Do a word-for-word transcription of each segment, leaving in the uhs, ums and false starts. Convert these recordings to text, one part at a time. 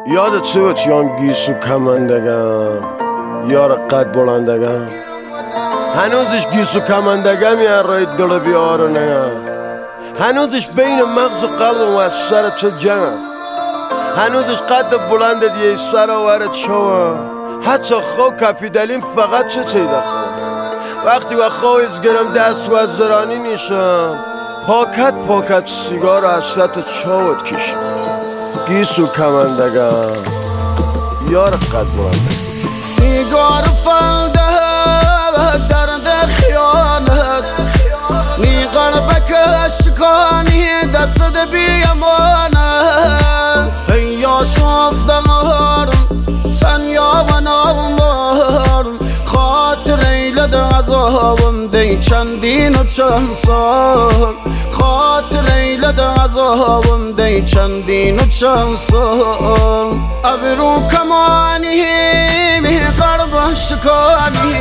یادت چه چیان گیسو کمندگم یار قد بلندگم هنوزش گیسو کمندگم یار رای دل بیارو نگم هنوزش بین مغز و قلب و سر تو جنم هنوزش قد بلند دیه سر وره چوام حتی خواه کفی دلیم فقط چه چیده خواه وقتی و خواه ازگرم دست و از زرانی نیشم پاکت پاکت سیگار و حسرت چاوت کشم گیسو کمندگم یار قد بلندگم سیگار فلده درد خیانت نی قلبک اشکانی دست بیامانه یا شفتم تنیا و نامارم خاطر ایلد عذابم دی چندین و چند سال خاطر ایلد عذابم دی چندین و چند سال ابرو کمانی می قلب شکانی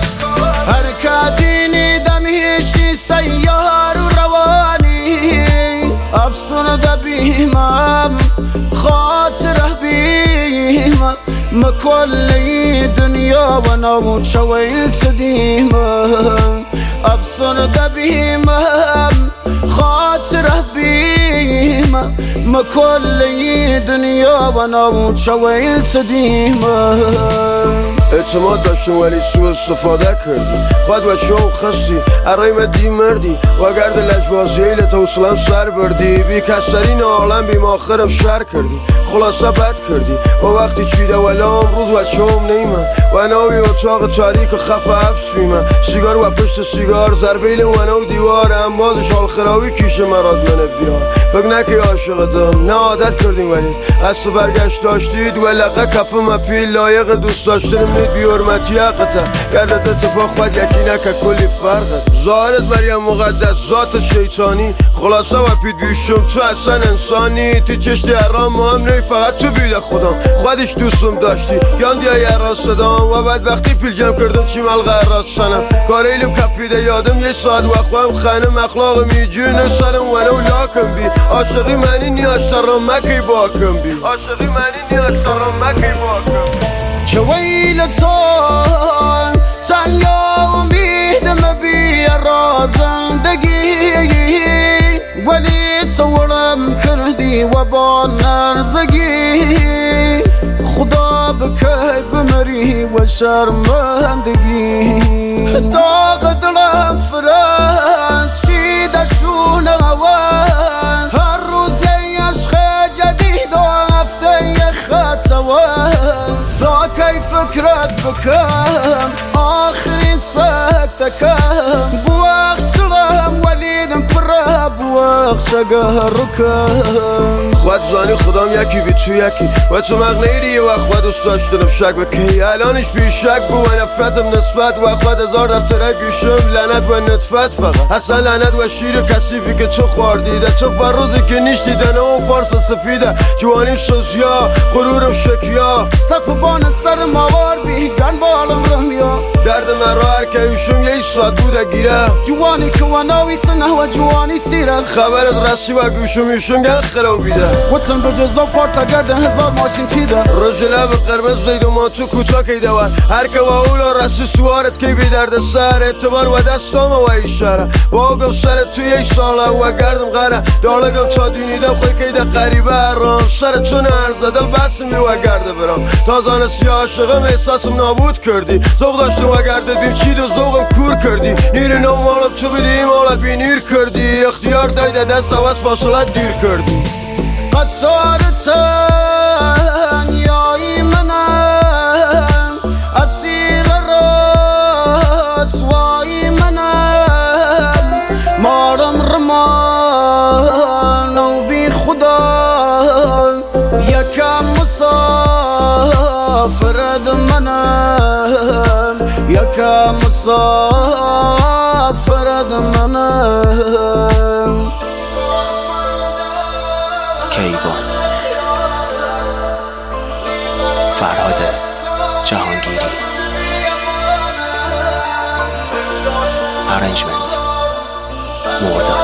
حرکتی دمیشی سیار و روانی افسرده بیمم خاطره بیمم مکلی دنیا و نامو چویل تدیمم افسرده بیمم خاطره بیمم مکلی دنیا و نامو چویل تدیمم اعتماد داشتم ولی سو استفاده کردی خود و شو خستی ارای مدی مردی و گرد لجبازی ایلت حوصلم سر بردی بی کسرین عالم بی ماخرم شر کردی خلاصه بد کردی و وقتی چیده ولا امروز و چوم نیمم و ناوی اتاق تاریک و خف حبس بیمم سیگار و پشت سیگار زربیل و نو دیوار انبازش حال خراوی کیشه مراد منه بیار فکر نکی عاشق دم نه عادت کردیم ولی قصد برگشت داشتید و لقه کف مپیل لایق دوست داشتنم نید بی حرمتی حقتا گردت اتفاق خود یکی نکه کلی فرقت ظاهرت مریم مقدس ذات شیطانی خلاصه و پید بیشم تو اصلا انسانی تو چشت حرام مهم نی فقط تو بیده خودم خودش دوستم داشتی گم دیای راست دام و بدبختی پیل جمع کردم چی ملغه راست سنم کار ایلم کفیده یادم یه ساعت وقوام خانم اخلاق میجون سرم ونو لاکم بی عاشقی منی نیاز ترم مکی باکم بی عاشقی منی نیاز ترم مکی باکم چه ویل تو تنیا امیدم بی را زندگی ولی تصورم کردی و با نرزگی خدا بکی بمری و شرمندگی داغ دلم فرد چیده شونه هوان هر روز یه عشق جدید و هفته یه خطوان تا کی فکرت بکم آخری سکتکم بوخش دلم ولیدم پره بوخش گهرکم خود زانی خودم یکی بی تو یکی و تو مغنیری یه وقت و دوست داشتنم شک بکی الانش بی شک بو و نفرتم نسبت و خود هزار دفتره گوشم لعنت و نطفت فقط اصلا لعنت و شیر کسیفی که تو خوردیده تو بر روزی که نیش دیدن اون پارس سفیده جوانیم سوزیا غرورم شکیا صف بان سر موار بیگن بالم رمیا درد من را هر که ایشم یه ساعت بوده گیره جوانی که و ناوی سنه و جوانی سیره خبرت رسی و گوشم ایشم گه خراب بیده وطن به جزا پارس گرده هزار ماشین چیده رژ لب قرمز زید و ما تو کوتا که دوار هر که و اولا رسی سوارت که بی درد سر اعتبار و دستام و ایشاره باگم سر تو یک ساله و گردم غره دالگم تا دینیدم خوی که ده قریبه رام سر تو نرزه دل بسم می و گرده برام تازانه سی عاشقم احساسم نابود کردی ذوق داشتم و گرده بیم چید و ذوقم کور کردی نیر نمالم تو بدیم حالا بی نیر کردی اختیار دایده دست و فاصلت دیر کردی قطارتن یای منم اسیر رسوای منم مارم رمان و بی خدا یکم مسافرد منم یکم مسافرد منم کیوان فرهاد جهانگیری ارنجمنت مرداد